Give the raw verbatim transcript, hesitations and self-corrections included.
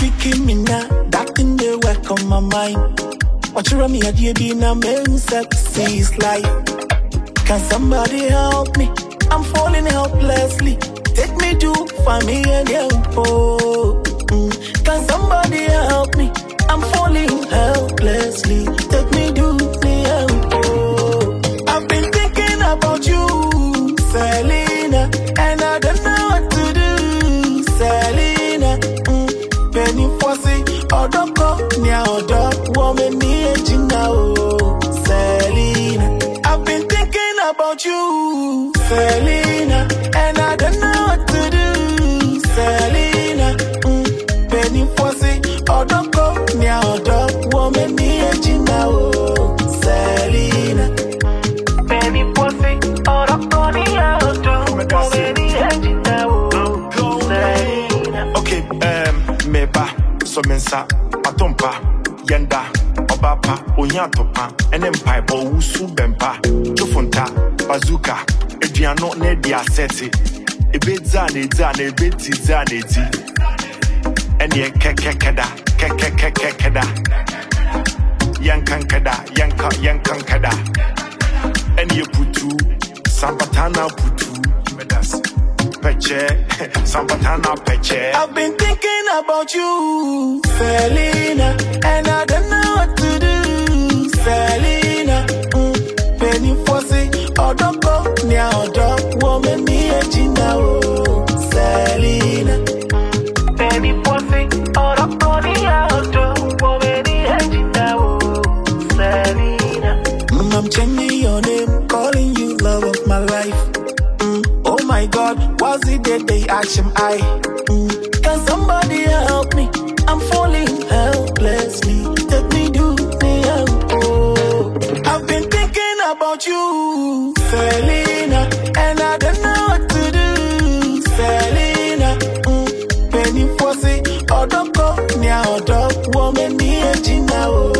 kicking me now, that thing they work on my mind. Watch you run me a D B now, man, sexy is life. Can somebody help me? I'm falling helplessly. Take me to find me and help. Oh. Mm. Can somebody help me? I'm falling helplessly. Take me to the help. Oh. I've been thinking about you, Selena, and I don't know what to do, Selena. Mm. Penny Fossey, Odoko, Nya Odo, woman, me and now, Selena. I've been thinking about you, Selena, and I don't know what to do, Selena. Mm. Penny Fossey, Odoko, Nya Odo, woman, me and now, Selena. Penny Fossey, Odoko, Nya Odo, woman, me and now, Selena. Okay, um, meba, so mensa, atompa, yenda, obapa, onyatopa, enempai, bo usu bempa, jofonta, bazooka, ediano ne dia seti, ebeza ne za ne beti za ne ti, enye kekekeda, kekekekeda, yankankeda, yanka yankankeda, enye putu, sampatana putu, medas. Peche, Sampatana Peche. I've been thinking about you, Selena, and I don't know what to do, Selena. Mm. Penny Fossey, Odoko, Nya Odo, woman, me and Gina, Selena. Penny Fossey, Odoko, Nya Odo, woman, me and Gina, Selena. Mm, I'm changing your name, calling you love of my life. Oh my God, what's it that they action I? Mm. Can somebody help me? I'm falling helplessly. Take me to the help. Oh. I've been thinking about you, Selena, and I don't know what to do, Selena. Mm. Penny Fossey, Odoko, Nya Odo, woman, me and Gina.